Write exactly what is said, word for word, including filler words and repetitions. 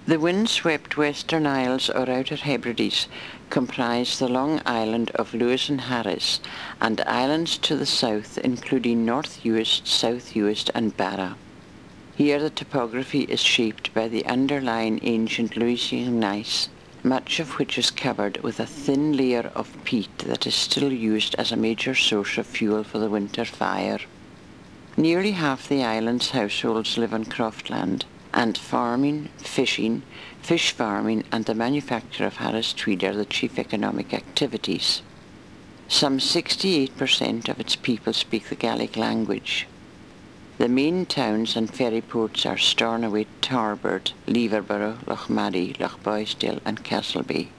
The windswept Western Isles or Outer Hebrides comprise the long island of Lewis and Harris and islands to the south including North Uist, South Uist and Barra. Here the topography is shaped by the underlying ancient Louisian gneiss, much of which is covered with a thin layer of peat that is still used as a major source of fuel for the winter fire. Nearly half the island's households live on croftland, and farming, fishing, fish farming and the manufacture of Harris tweed are the chief economic activities. Some sixty-eight percent of its people speak the Gaelic language. The main towns and ferry ports are Stornoway, Tarbert, Leverborough, Lochmaddy, Lochboysdale and Castlebay.